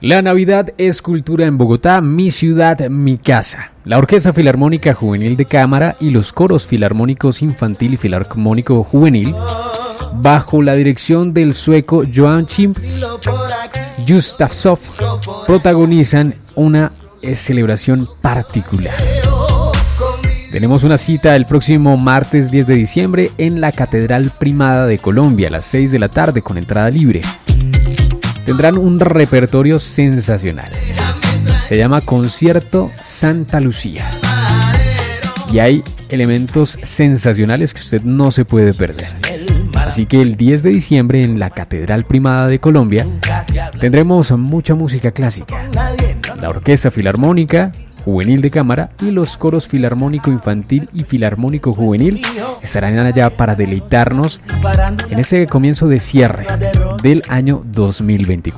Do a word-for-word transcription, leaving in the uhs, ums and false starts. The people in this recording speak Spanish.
La Navidad es cultura en Bogotá, mi ciudad, mi casa. La Orquesta Filarmónica Juvenil de Cámara y los coros filarmónicos infantil y filarmónico juvenil, bajo la dirección del sueco Joachim Gustafsson, protagonizan una celebración particular. Tenemos una cita el próximo martes diez de diciembre en la Catedral Primada de Colombia a las seis de la tarde con entrada libre. Tendrán un repertorio sensacional. Se llama Concierto Santa Lucía. Y hay elementos sensacionales que usted no se puede perder. Así que el diez de diciembre en la Catedral Primada de Colombia tendremos mucha música clásica. La Orquesta Filarmónica Juvenil de Cámara y los coros filarmónico infantil y filarmónico juvenil estarán allá para deleitarnos en ese comienzo de cierre del año dos mil veinticuatro.